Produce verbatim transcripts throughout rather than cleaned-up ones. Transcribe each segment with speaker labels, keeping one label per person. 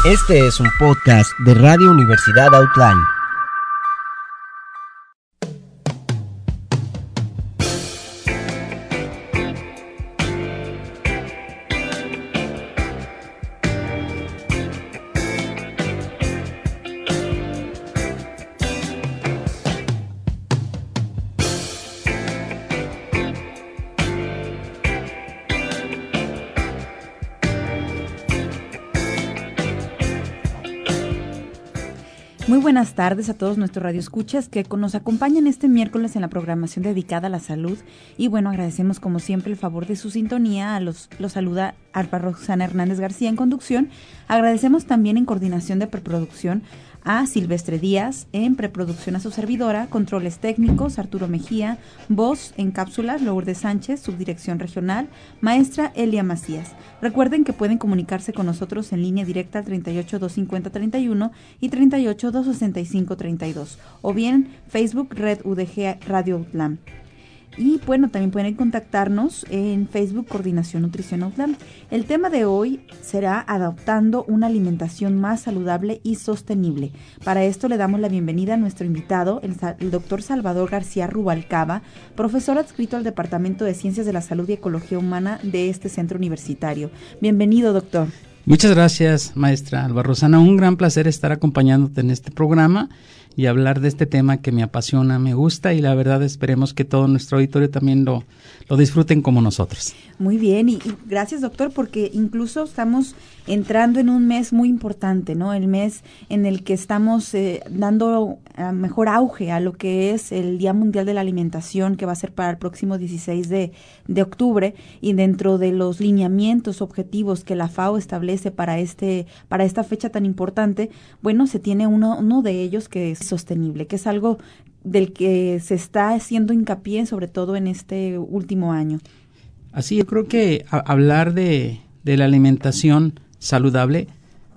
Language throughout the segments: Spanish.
Speaker 1: Este es un podcast de Radio Universidad Outline.
Speaker 2: Muy buenas tardes a todos nuestros radioescuchas que nos acompañan este miércoles en la programación dedicada a la salud. Y bueno, agradecemos como siempre el favor de su sintonía. A los, los saluda Alba Roxana Hernández García en conducción. Agradecemos también en coordinación de preproducción a Silvestre Díaz, en preproducción a su servidora, controles técnicos, Arturo Mejía, voz en cápsulas, Lourdes Sánchez, subdirección regional, maestra Elia Macías. Recuerden que pueden comunicarse con nosotros en línea directa al treinta y ocho, doscientos cincuenta, treinta y uno y treinta y ocho, doscientos sesenta y cinco, treinta y dos, o bien Facebook Red U D G Radio Outlam. Y bueno, también pueden contactarnos en Facebook Coordinación Nutrición Outlam. El tema de hoy será adoptando una alimentación más saludable y sostenible. Para esto le damos la bienvenida a nuestro invitado, el, el doctor Salvador García Rubalcaba, profesor adscrito al Departamento de Ciencias de la Salud y Ecología Humana de este centro universitario. Bienvenido, doctor.
Speaker 3: Muchas gracias, maestra Alba Rosana. Un gran placer estar acompañándote en este programa y hablar de este tema que me apasiona, me gusta, y la verdad esperemos que todo nuestro auditorio también lo, lo disfruten como nosotros.
Speaker 2: Muy bien, y, y gracias, doctor, porque incluso estamos entrando en un mes muy importante, ¿no? El mes en el que estamos eh, dando uh, mejor auge a lo que es el Día Mundial de la Alimentación, que va a ser para el próximo dieciséis de octubre, y dentro de los lineamientos objetivos que la FAO establece para este para esta fecha tan importante, bueno, se tiene uno, uno de ellos que es sostenible, que es algo del que se está haciendo hincapié, sobre todo en este último año.
Speaker 3: Así, yo creo que a, hablar de, de la alimentación saludable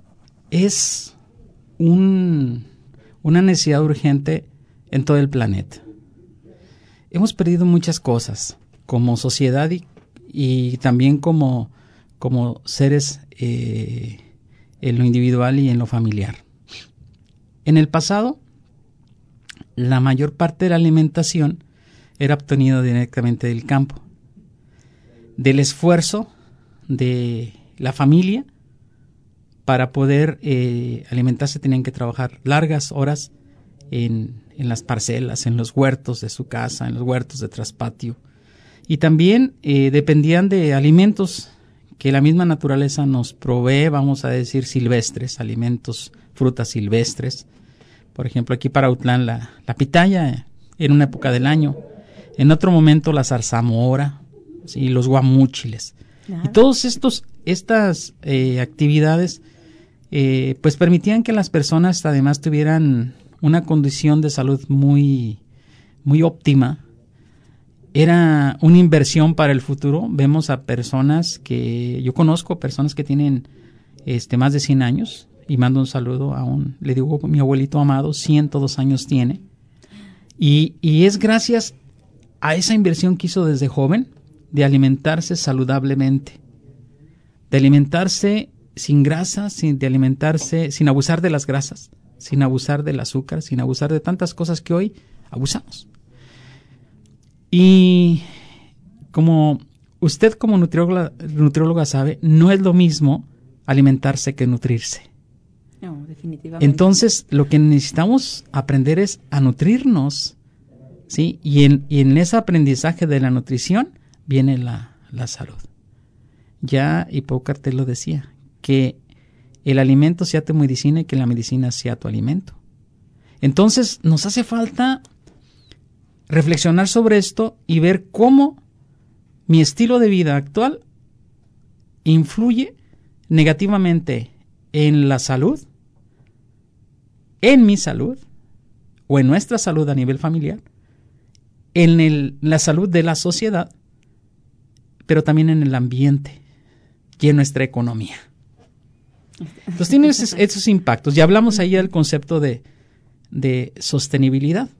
Speaker 3: es un, una necesidad urgente en todo el planeta. Hemos perdido muchas cosas como sociedad y, y también como, como seres eh, en lo individual y en lo familiar. En el pasado, la mayor parte de la alimentación era obtenida directamente del campo, del esfuerzo de la familia. Para poder eh, alimentarse tenían que trabajar largas horas en, en las parcelas, en los huertos de su casa, en los huertos de traspatio. Y también eh, dependían de alimentos que la misma naturaleza nos provee, vamos a decir silvestres, alimentos, frutas silvestres. Por ejemplo, aquí para Autlán la, la pitaya en una época del año, en otro momento la zarzamora, ¿sí? Los guamúchiles. Claro. Y todas estos estas eh, actividades eh, pues permitían que las personas además tuvieran una condición de salud muy, muy óptima. Era una inversión para el futuro. Vemos a personas que, yo conozco personas que tienen este más de cien años, y mando un saludo a un, le digo, mi abuelito amado, ciento dos años tiene, y, y es gracias a esa inversión que hizo desde joven de alimentarse saludablemente, de alimentarse sin grasa, sin, de alimentarse sin abusar de las grasas, sin abusar del azúcar, sin abusar de tantas cosas que hoy abusamos. Y como usted como nutrióloga, nutrióloga sabe, no es lo mismo alimentarse que nutrirse.
Speaker 2: No, definitivamente.
Speaker 3: Entonces, lo que necesitamos aprender es a nutrirnos, ¿sí? Y en, y en ese aprendizaje de la nutrición viene la, la salud. Ya Hipócrates lo decía, que el alimento sea tu medicina y que la medicina sea tu alimento. Entonces, nos hace falta reflexionar sobre esto y ver cómo mi estilo de vida actual influye negativamente en la salud, en mi salud, o en nuestra salud a nivel familiar, en el, la salud de la sociedad, pero también en el ambiente y en nuestra economía. Entonces tiene esos, esos impactos. Ya hablamos ahí del concepto de, de sostenibilidad.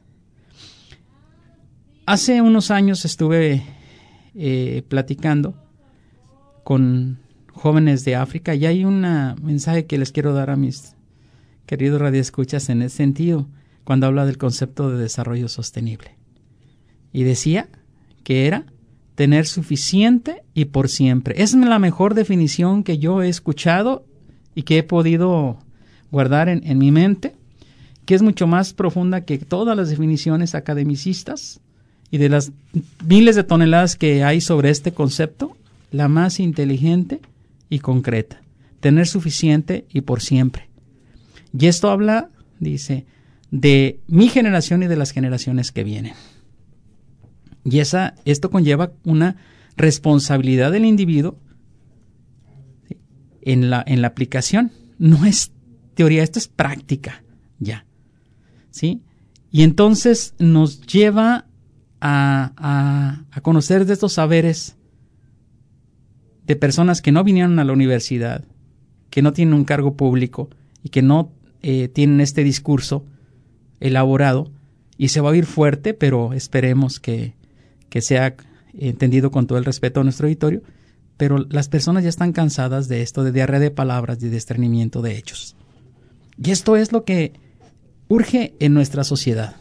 Speaker 3: Hace unos años estuve eh, platicando con jóvenes de África, y hay un mensaje que les quiero dar a mis queridos radioescuchas en ese sentido, cuando habla del concepto de desarrollo sostenible. Y decía que era tener suficiente y por siempre. Es la mejor definición que yo he escuchado y que he podido guardar en, en mi mente, que es mucho más profunda que todas las definiciones academicistas, y de las miles de toneladas que hay sobre este concepto, la más inteligente y concreta. Tener suficiente y por siempre. Y esto habla, dice, de mi generación y de las generaciones que vienen. Y esa, esto conlleva una responsabilidad del individuo en la, en la aplicación. No es teoría, esto es práctica, ya. ¿Sí? Y entonces nos lleva a, a, a conocer de estos saberes de personas que no vinieron a la universidad, que no tienen un cargo público y que no eh, tienen este discurso elaborado, y se va a oír fuerte, pero esperemos que, que sea entendido con todo el respeto a nuestro auditorio, pero las personas ya están cansadas de esto, de diarrea de palabras y de estreñimiento de hechos. Y esto es lo que urge en nuestra sociedad.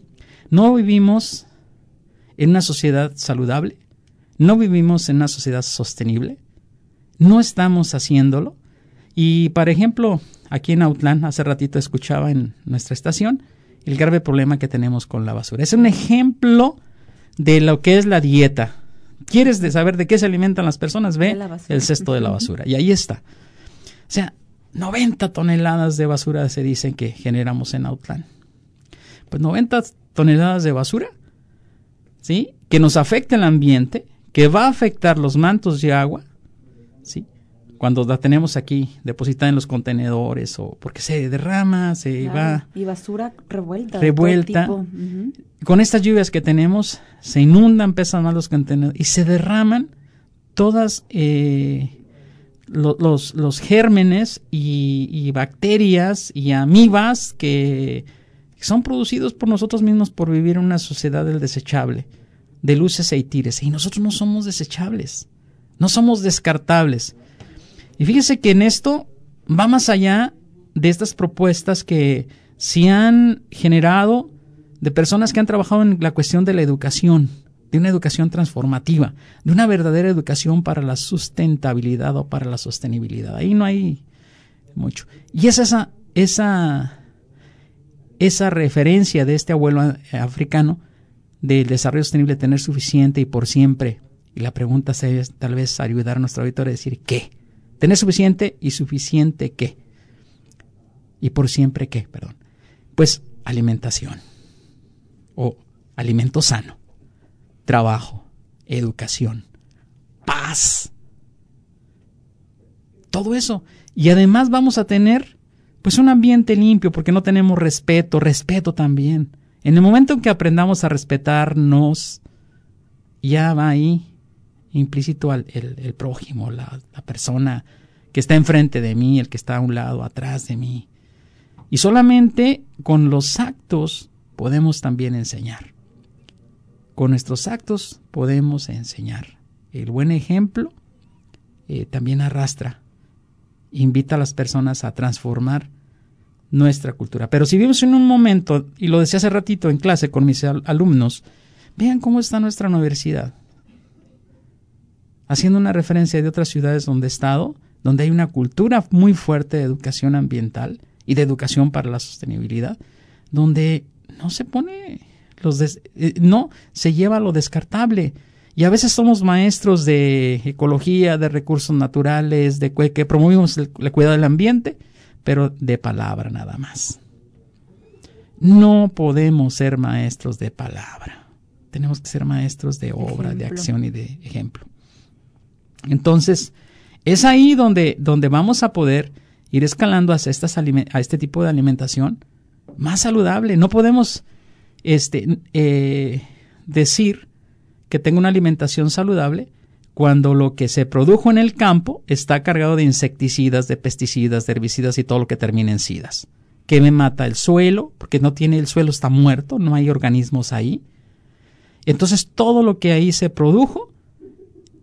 Speaker 3: No vivimos en una sociedad saludable, no vivimos en una sociedad sostenible, no estamos haciéndolo. Y, por ejemplo, aquí en Autlán, hace ratito escuchaba en nuestra estación el grave problema que tenemos con la basura. Es un ejemplo de lo que es la dieta. ¿Quieres de saber de qué se alimentan las personas? Ve el cesto de la basura. Y ahí está. O sea, noventa toneladas de basura se dicen que generamos en Autlán. Pues noventa toneladas de basura, ¿sí?, que nos afecta el ambiente, que va a afectar los mantos de agua, ¿sí?, cuando la tenemos aquí depositada en los contenedores, o porque se derrama, se
Speaker 2: claro,
Speaker 3: va...
Speaker 2: Y basura revuelta.
Speaker 3: Revuelta.
Speaker 2: De todo tipo. Uh-huh.
Speaker 3: Con estas lluvias que tenemos, se inundan, pesan más los contenedores y se derraman todas eh, lo, los, los gérmenes y, y bacterias y amibas que son producidos por nosotros mismos por vivir en una sociedad del desechable, de luces e tires. Y nosotros no somos desechables, no somos descartables. Y fíjese que en esto va más allá de estas propuestas que se han generado de personas que han trabajado en la cuestión de la educación, de una educación transformativa, de una verdadera educación para la sustentabilidad o para la sostenibilidad. Ahí no hay mucho. Y es esa, esa, esa referencia de este abuelo africano del desarrollo sostenible, tener suficiente y por siempre. Y la pregunta es tal vez ayudar a nuestro auditorio a decir ¿qué? Tener suficiente y suficiente ¿qué? Y por siempre ¿qué? Perdón. Pues alimentación o alimento sano, trabajo, educación, paz, todo eso. Y además vamos a tener pues un ambiente limpio, porque no tenemos respeto, respeto también. En el momento en que aprendamos a respetarnos, ya va ahí implícito al, el, el prójimo, la, la persona que está enfrente de mí, el que está a un lado, atrás de mí. Y solamente con los actos podemos también enseñar. Con nuestros actos podemos enseñar. El buen ejemplo eh, también arrastra, invita a las personas a transformar nuestra cultura. Pero si vivimos en un momento, y lo decía hace ratito en clase con mis al- alumnos, vean cómo está nuestra universidad. Haciendo una referencia de otras ciudades donde he estado, donde hay una cultura muy fuerte de educación ambiental y de educación para la sostenibilidad, donde no se pone, los des, eh, no se lleva lo descartable. Y a veces somos maestros de ecología, de recursos naturales, de que promovemos el, el cuidado del ambiente, pero de palabra nada más. No podemos ser maestros de palabra. Tenemos que ser maestros de obra, ejemplo, de acción y de ejemplo. Entonces, es ahí donde, donde vamos a poder ir escalando hacia estas, a este tipo de alimentación más saludable. No podemos este, eh, decir que tengo una alimentación saludable cuando lo que se produjo en el campo está cargado de insecticidas, de pesticidas, de herbicidas y todo lo que termina en sidas. Que me mata el suelo, porque no tiene, el suelo está muerto, no hay organismos ahí. Entonces todo lo que ahí se produjo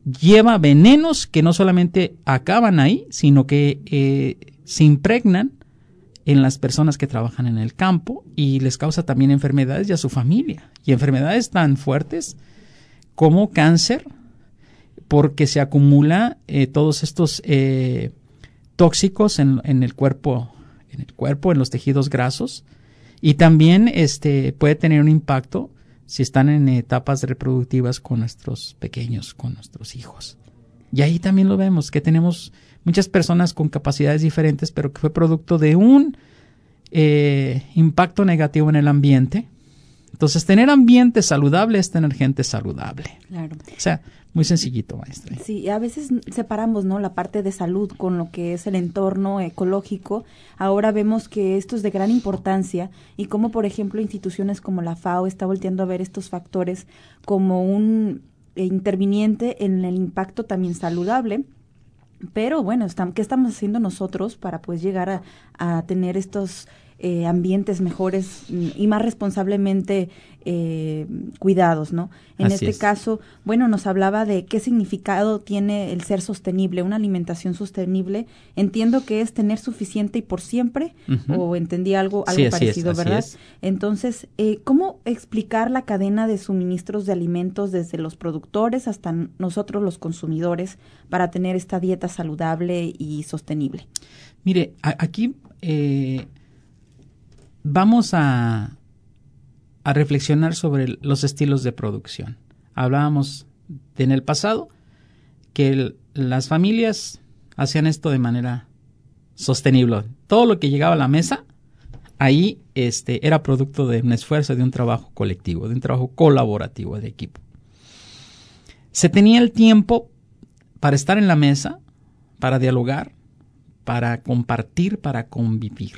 Speaker 3: lleva venenos que no solamente acaban ahí, sino que eh, se impregnan en las personas que trabajan en el campo y les causa también enfermedades y a su familia. Y enfermedades tan fuertes como cáncer, porque se acumula eh, todos estos eh, tóxicos en, en el cuerpo, en el cuerpo, en los tejidos grasos, y también este puede tener un impacto si están en etapas reproductivas con nuestros pequeños, con nuestros hijos. Y ahí también lo vemos, que tenemos muchas personas con capacidades diferentes, pero que fue producto de un eh, impacto negativo en el ambiente. Entonces, tener ambiente saludable es tener gente saludable.
Speaker 2: Claro.
Speaker 3: O sea, muy sencillito, maestra.
Speaker 2: Sí, a veces separamos, ¿no?, la parte de salud con lo que es el entorno ecológico. Ahora vemos que esto es de gran importancia y como, por ejemplo, instituciones como la FAO está volteando a ver estos factores como un eh, interviniente en el impacto también saludable. Pero bueno, ¿qué estamos haciendo nosotros para pues llegar a, a tener estos eh, ambientes mejores y más responsablemente eh, cuidados, ¿no? En
Speaker 3: Así
Speaker 2: este
Speaker 3: es.
Speaker 2: caso, bueno, nos hablaba de qué significado tiene el ser sostenible, una alimentación sostenible. Entiendo que es tener suficiente y por siempre,
Speaker 3: Uh-huh.
Speaker 2: o entendí algo, algo
Speaker 3: Sí, así
Speaker 2: parecido,
Speaker 3: es, así
Speaker 2: ¿verdad?
Speaker 3: es.
Speaker 2: Entonces, eh, ¿cómo explicar la cadena de suministros de alimentos desde los productores hasta nosotros los consumidores para tener esta dieta saludable y sostenible?
Speaker 3: Mire, a- aquí eh, vamos a, a reflexionar sobre los estilos de producción. Hablábamos de en el pasado que el- las familias hacían esto de manera sostenible. Todo lo que llegaba a la mesa, ahí este, era producto de un esfuerzo, de un trabajo colectivo, de un trabajo colaborativo de equipo. Se tenía el tiempo para estar en la mesa, para dialogar, para compartir, para convivir.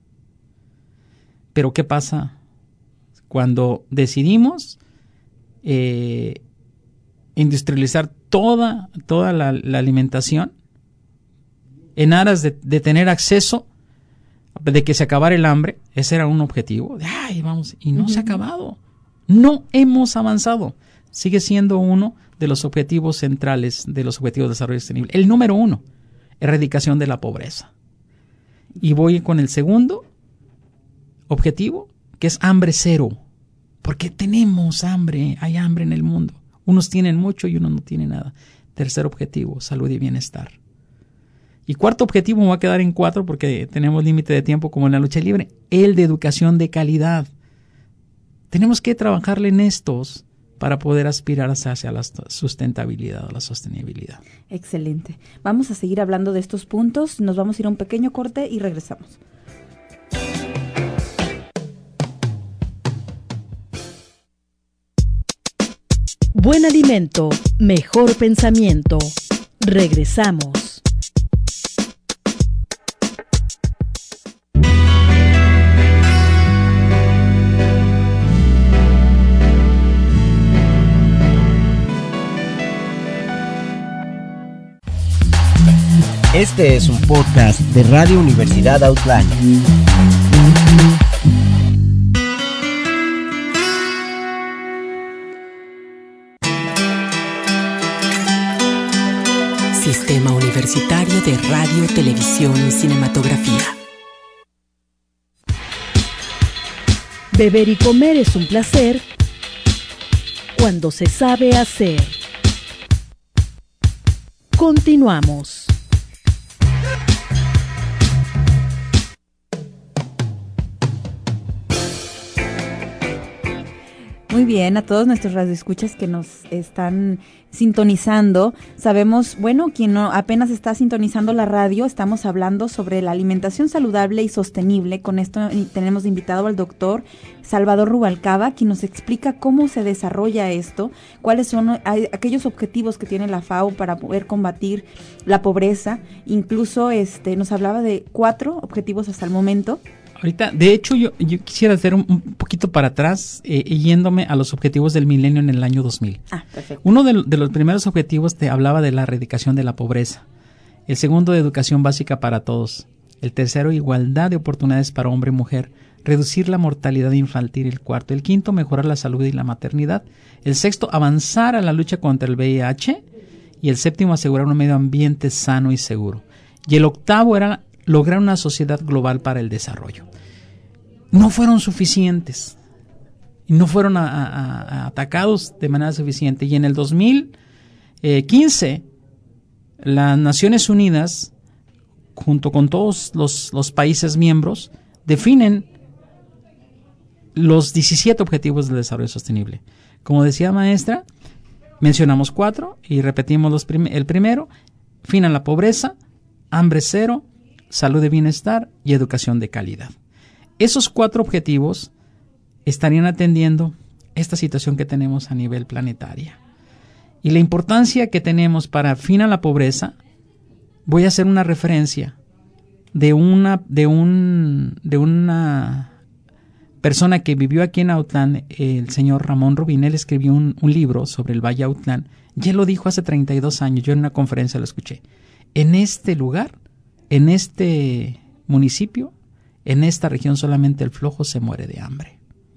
Speaker 3: Pero ¿qué pasa cuando decidimos eh, industrializar toda, toda la, la alimentación en aras de, de tener acceso, de que se acabara el hambre? Ese era un objetivo. De, ay, vamos, y no uh-huh. se ha acabado. No hemos avanzado. Sigue siendo uno de los objetivos centrales de los objetivos de desarrollo sostenible. El número uno, erradicación de la pobreza. Y voy con el segundo objetivo, que es hambre cero. Porque tenemos hambre, hay hambre en el mundo. Unos tienen mucho y unos no tienen nada. Tercer objetivo, salud y bienestar. Y cuarto objetivo, me voy a quedar en cuatro porque tenemos límite de tiempo como en la lucha libre, el de educación de calidad. Tenemos que trabajarle en estos para poder aspirar hacia la sustentabilidad o la sostenibilidad.
Speaker 2: Excelente. Vamos a seguir hablando de estos puntos. Nos vamos a ir a un pequeño corte y regresamos.
Speaker 4: Buen alimento, mejor pensamiento. Regresamos.
Speaker 1: Este es un podcast de Radio Universidad Outline.
Speaker 5: Sistema Universitario de Radio, Televisión y Cinematografía.
Speaker 4: Beber y comer es un placer cuando se sabe hacer. Continuamos.
Speaker 2: Muy bien, a todos nuestros radioescuchas que nos están sintonizando. Sabemos, bueno, quien no apenas está sintonizando la radio, estamos hablando sobre la alimentación saludable y sostenible. Con esto tenemos invitado al doctor Salvador Rubalcaba, quien nos explica cómo se desarrolla esto, cuáles son aquellos objetivos que tiene la FAO para poder combatir la pobreza. Incluso este nos hablaba de cuatro objetivos hasta el momento.
Speaker 3: Ahorita, de hecho, yo, yo quisiera hacer un, un poquito para atrás, eh, yéndome a los objetivos del milenio en el año dos mil.
Speaker 2: Ah, perfecto.
Speaker 3: Uno de, de los primeros objetivos te hablaba de la erradicación de la pobreza. El segundo, de educación básica para todos. El tercero, igualdad de oportunidades para hombre y mujer. Reducir la mortalidad infantil. El cuarto. El quinto, mejorar la salud y la maternidad. El sexto, avanzar a la lucha contra el V I H. y el séptimo asegurar un medio ambiente sano y seguro. Y el octavo era lograr una sociedad global para el desarrollo. No fueron suficientes, no fueron a, a, a atacados de manera suficiente. Y en el dos mil quince, las Naciones Unidas, junto con todos los, los países miembros, definen los diecisiete Objetivos del Desarrollo Sostenible. Como decía maestra, mencionamos cuatro y repetimos los prim- el primero: fin a la pobreza, hambre cero, salud de bienestar y educación de calidad. Esos cuatro objetivos estarían atendiendo esta situación que tenemos a nivel planetaria. Y la importancia que tenemos para fin a la pobreza, voy a hacer una referencia de una, de un, de una persona que vivió aquí en Autlán, el señor Ramón Rubín. Él escribió un, un libro sobre el Valle Autlán, y él lo dijo hace treinta y dos años, yo en una conferencia lo escuché. En este lugar, en este municipio, en esta región, solamente el flojo se muere de hambre.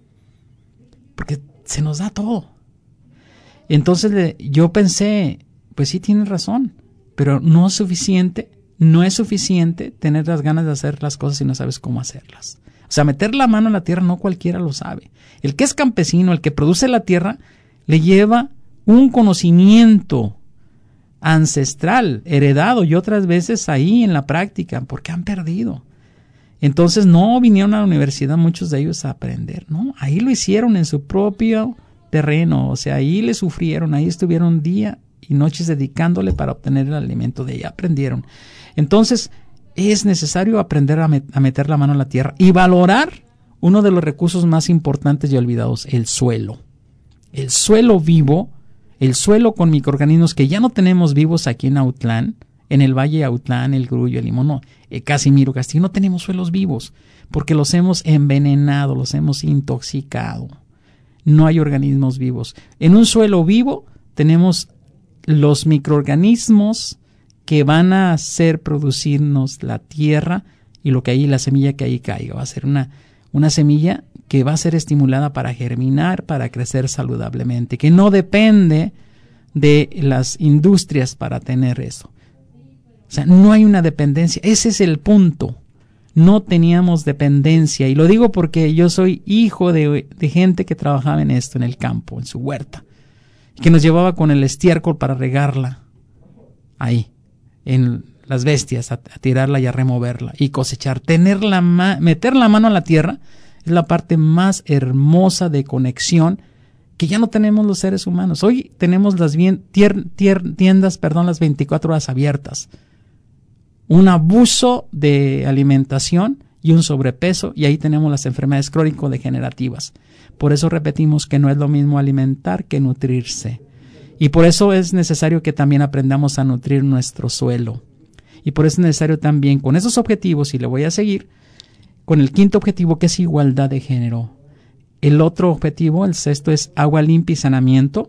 Speaker 3: Porque se nos da todo. Entonces le, yo pensé, pues sí tienes razón, pero no es suficiente, no es suficiente tener las ganas de hacer las cosas si no sabes cómo hacerlas. O sea, meter la mano en la tierra no cualquiera lo sabe. El que es campesino, el que produce la tierra, le lleva un conocimiento ancestral, heredado, y otras veces ahí en la práctica, porque han perdido. Entonces no vinieron a la universidad muchos de ellos a aprender, ¿no? Ahí lo hicieron en su propio terreno, o sea, ahí le sufrieron, ahí estuvieron día y noches dedicándole para obtener el alimento, de ahí aprendieron. Entonces es necesario aprender a, met- a meter la mano en la tierra y valorar uno de los recursos más importantes y olvidados, el suelo. El suelo vivo, el suelo con microorganismos que ya no tenemos vivos aquí en Autlán, en el Valle Autlán, el Grullo, el Limón, no, eh, Casimiro, Castillo, no tenemos suelos vivos porque los hemos envenenado, los hemos intoxicado. No hay organismos vivos. En un suelo vivo tenemos los microorganismos que van a hacer producirnos la tierra, y lo que ahí, la semilla que ahí caiga, va a ser una, una semilla que va a ser estimulada para germinar, para crecer saludablemente, que no depende de las industrias para tener eso. O sea, no hay una dependencia. Ese es el punto. No teníamos dependencia. Y lo digo porque yo soy hijo de, de gente que trabajaba en esto, en el campo, en su huerta, que nos llevaba con el estiércol para regarla ahí, en las bestias, a, a tirarla y a removerla y cosechar. Tener la ma- meter la mano a la tierra es la parte más hermosa de conexión que ya no tenemos los seres humanos. Hoy tenemos las bien, tier, tier, tiendas, perdón, las veinticuatro horas abiertas. Un abuso de alimentación y un sobrepeso, y ahí tenemos las enfermedades crónico-degenerativas. Por eso repetimos que no es lo mismo alimentar que nutrirse. Y por eso es necesario que también aprendamos a nutrir nuestro suelo. Y por eso es necesario también, con esos objetivos, y le voy a seguir, con el quinto objetivo, que es igualdad de género. El otro objetivo, el sexto, es agua limpia y saneamiento.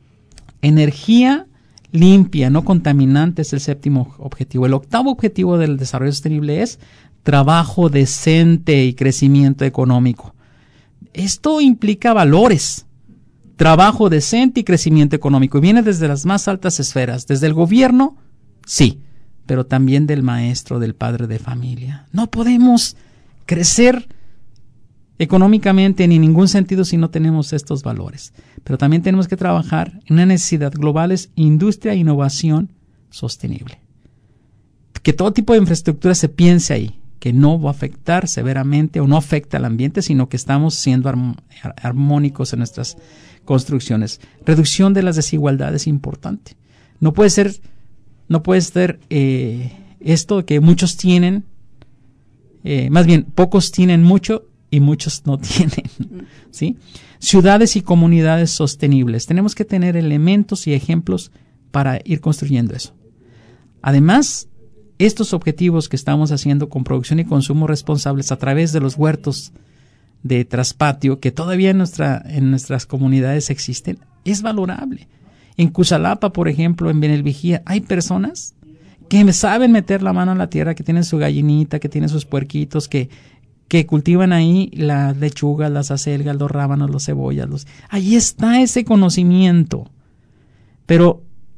Speaker 3: Energía limpia, no contaminante, es el séptimo objetivo. El octavo objetivo del desarrollo sostenible es trabajo decente y crecimiento económico. Esto implica valores. Trabajo decente y crecimiento económico. Y viene desde las más altas esferas. Desde el gobierno, sí, pero también del maestro, del padre de familia. No podemos crecer económicamente ni en ningún sentido si no tenemos estos valores. Pero también tenemos que trabajar en una necesidad global, es industria e innovación sostenible. Que todo tipo de infraestructura se piense ahí, que no va a afectar severamente o no afecta al ambiente, sino que estamos siendo arm- armónicos en nuestras construcciones. Reducción de las desigualdades es importante. No puede ser, no puede ser eh, esto que muchos tienen, eh, más bien pocos tienen mucho y muchos no tienen, ¿sí? Ciudades y comunidades sostenibles. Tenemos que tener elementos y ejemplos para ir construyendo eso. Además, estos objetivos que estamos haciendo con producción y consumo responsables a través de los huertos de traspatio, que todavía en, nuestra, en nuestras comunidades existen, es valorable. En Cusalapa, por ejemplo, en Benelvigía, hay personas que saben meter la mano en la tierra, que tienen su gallinita, que tienen sus puerquitos, que, que cultivan ahí las lechugas, las acelgas, los rábanos, los cebollas. Los... Ahí está ese conocimiento. Pero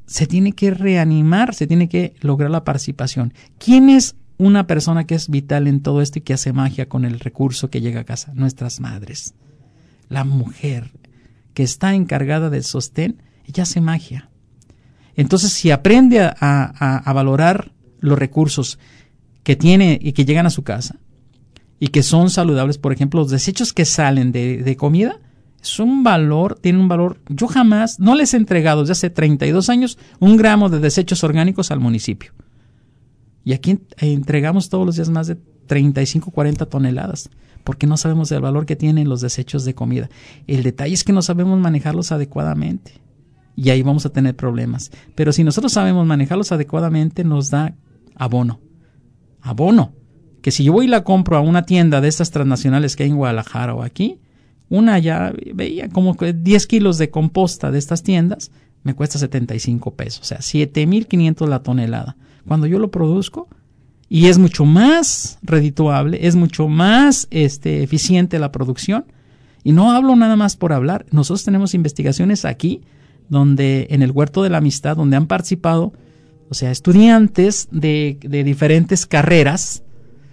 Speaker 3: se tiene que reanimar, se tiene que lograr la participación. ¿Quién es una persona que es vital en todo esto y que hace magia con el recurso que llega a casa? Nuestras madres. La mujer que está encargada del sostén, ella hace magia. Entonces, si aprende a, a, a valorar los recursos que tiene y que llegan a su casa y que son saludables, por ejemplo, los desechos que salen de, de comida, es un valor, tiene un valor. Yo jamás, no les he entregado desde hace treinta y dos años un gramo de desechos orgánicos al municipio. Y aquí entregamos todos los días más de treinta y cinco, cuarenta toneladas, porque no sabemos el valor que tienen los desechos de comida. El detalle es que no sabemos manejarlos adecuadamente. Y ahí vamos a tener problemas. Pero si nosotros sabemos manejarlos adecuadamente, nos da abono. Abono. Que si yo voy y la compro a una tienda de estas transnacionales que hay en Guadalajara o aquí, una ya veía como diez kilos de composta de estas tiendas, me cuesta setenta y cinco pesos. O sea, siete mil quinientos la tonelada. Cuando yo lo produzco, y es mucho más redituable, es mucho más este, eficiente la producción. Y no hablo nada más por hablar. Nosotros tenemos investigaciones aquí, donde en el Huerto de la Amistad, donde han participado, o sea, estudiantes de, de diferentes carreras,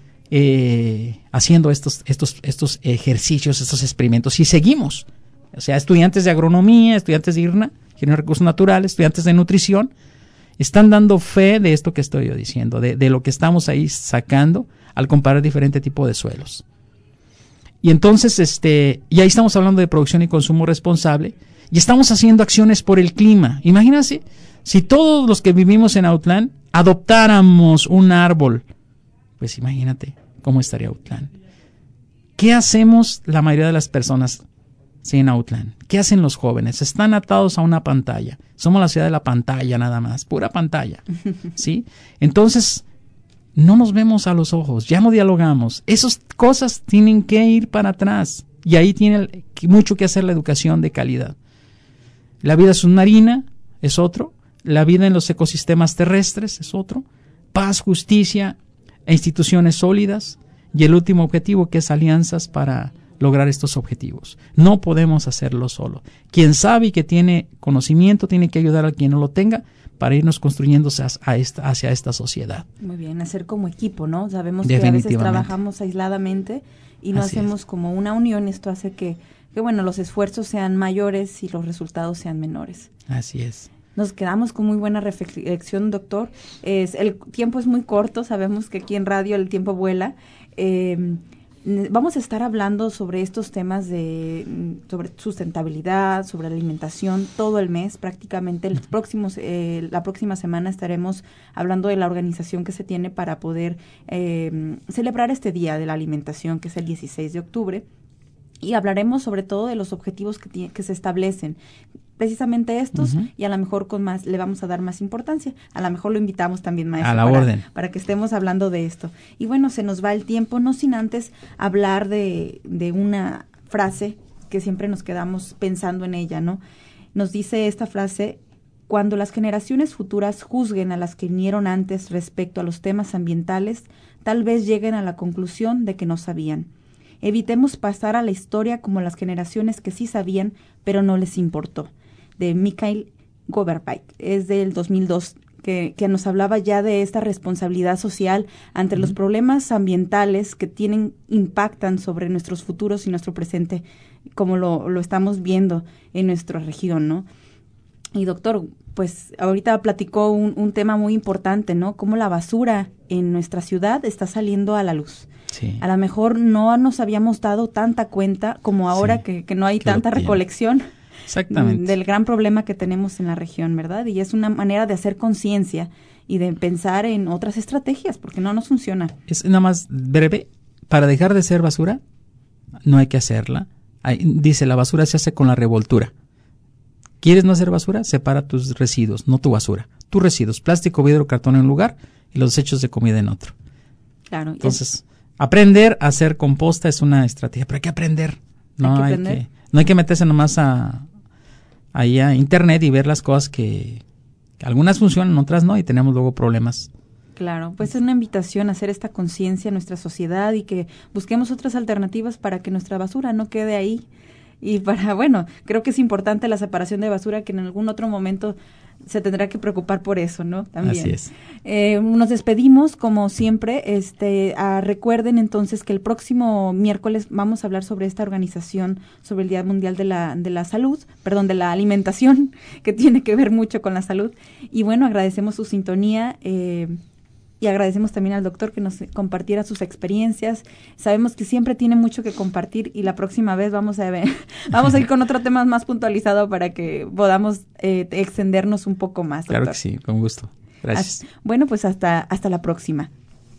Speaker 3: eh, haciendo estos, estos, estos ejercicios, estos experimentos, y seguimos. O sea, estudiantes de agronomía, estudiantes de I R N A, Ingeniería de Recursos Naturales, estudiantes de nutrición, están dando fe de esto que estoy yo diciendo, de, de lo que estamos ahí sacando al comparar diferente tipo de suelos. Y entonces, este, y ahí estamos hablando de producción y consumo responsable, y estamos haciendo acciones por el clima. Imagínense, si todos los que vivimos en Autlán adoptáramos un árbol, pues imagínate cómo estaría Autlán. ¿Qué hacemos la mayoría de las personas sí, en Autlán? ¿Qué hacen los jóvenes? Están atados a una pantalla. Somos la ciudad de la pantalla nada más, pura pantalla, ¿sí? Entonces, no nos vemos a los ojos, ya no dialogamos. Esas cosas tienen que ir para atrás. Y ahí tiene mucho que hacer la educación de calidad. La vida submarina es otro. La vida en los ecosistemas terrestres es otro. Paz, justicia e instituciones sólidas. Y el último objetivo, que es alianzas para lograr estos objetivos. No podemos hacerlo solo. Quien sabe y que tiene conocimiento tiene que ayudar a quien no lo tenga para irnos construyéndose a esta, hacia esta sociedad.
Speaker 2: Muy bien, hacer como equipo, ¿no? Sabemos que a veces trabajamos aisladamente y no Así hacemos es. como una unión. Esto hace que, que, bueno, los esfuerzos sean mayores y los resultados sean menores.
Speaker 3: Así es.
Speaker 2: Nos quedamos con muy buena reflexión, doctor. Es, el tiempo es muy corto, sabemos que aquí en radio el tiempo vuela. Eh, Vamos a estar hablando sobre estos temas de sobre sustentabilidad, sobre alimentación, todo el mes prácticamente. El próximos, eh, la próxima semana estaremos hablando de la organización que se tiene para poder eh, celebrar este Día de la Alimentación, que es el dieciséis de octubre. Y hablaremos sobre todo de los objetivos que, tiene, que se establecen. Precisamente estos, uh-huh. y a lo mejor con más le vamos a dar más importancia. A lo mejor lo invitamos también, maestro,
Speaker 3: a la
Speaker 2: para,
Speaker 3: orden.
Speaker 2: para que estemos hablando de esto. Y bueno, se nos va el tiempo, no sin antes hablar de, de una frase que siempre nos quedamos pensando en ella, ¿no? Nos dice esta frase: cuando las generaciones futuras juzguen a las que vinieron antes respecto a los temas ambientales, tal vez lleguen a la conclusión de que no sabían. Evitemos pasar a la historia como las generaciones que sí sabían, pero no les importó. De Mikhail Gorbachev, es del dos mil dos, que, que nos hablaba ya de esta responsabilidad social ante uh-huh. los problemas ambientales que tienen, impactan sobre nuestros futuros y nuestro presente, como lo, lo estamos viendo en nuestra región, ¿no? Y doctor, pues ahorita platicó un, un tema muy importante, ¿no? Cómo la basura en nuestra ciudad está saliendo a la luz. Sí. A lo mejor no nos habíamos dado tanta cuenta como ahora sí, que, que no hay tanta recolección. Exactamente. Del gran problema que tenemos en la región, ¿verdad? Y es una manera de hacer conciencia y de pensar en otras estrategias, porque no nos funciona.
Speaker 3: Es nada más breve. Para dejar de ser basura, no hay que hacerla. Hay, dice, la basura se hace con la revoltura. ¿Quieres no hacer basura? Separa tus residuos, no tu basura. Tus residuos, plástico, vidrio, cartón en un lugar y los desechos de comida en otro. Claro. Entonces, es... aprender a hacer composta es una estrategia, pero hay que aprender. No hay que, hay aprender. que, no hay que meterse nomás a... ahí a internet y ver las cosas que, que algunas funcionan, otras no, y tenemos luego problemas.
Speaker 2: Claro, pues es una invitación a hacer esta conciencia en nuestra sociedad y que busquemos otras alternativas para que nuestra basura no quede ahí. Y para, bueno, creo que es importante la separación de basura, que en algún otro momento se tendrá que preocupar por eso, ¿no? También.
Speaker 3: Así es.
Speaker 2: Eh, nos despedimos, como siempre. Este, ah, recuerden entonces que el próximo miércoles vamos a hablar sobre esta organización, sobre el Día Mundial de la, de la Salud, perdón, de la alimentación, que tiene que ver mucho con la salud. Y bueno, agradecemos su sintonía. Eh, Y agradecemos también al doctor que nos compartiera sus experiencias. Sabemos que siempre tiene mucho que compartir y la próxima vez vamos a ver, vamos a ir con otro tema más puntualizado para que podamos eh, extendernos un poco más, doctor.
Speaker 3: Claro que sí, con gusto. Gracias.
Speaker 2: Hasta, bueno, pues hasta, hasta la próxima.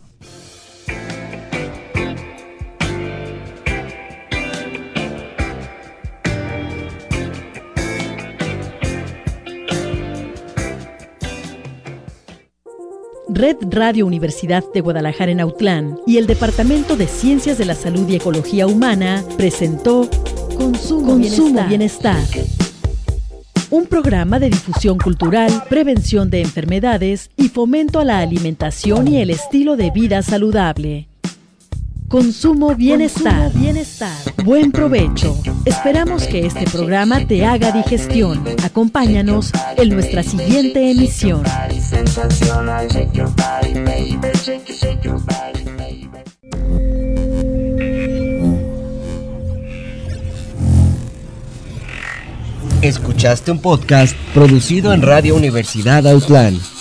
Speaker 4: Red Radio Universidad de Guadalajara en Autlán y el Departamento de Ciencias de la Salud y Ecología Humana presentó Consumo, Consumo Bienestar. Bienestar. Un programa de difusión cultural, prevención de enfermedades y fomento a la alimentación y el estilo de vida saludable. Consumo Bienestar. Consumo Bienestar. Buen provecho. Esperamos que este programa te haga digestión. Acompáñanos en nuestra siguiente emisión.
Speaker 1: Escuchaste un podcast producido en Radio Universidad Autlán.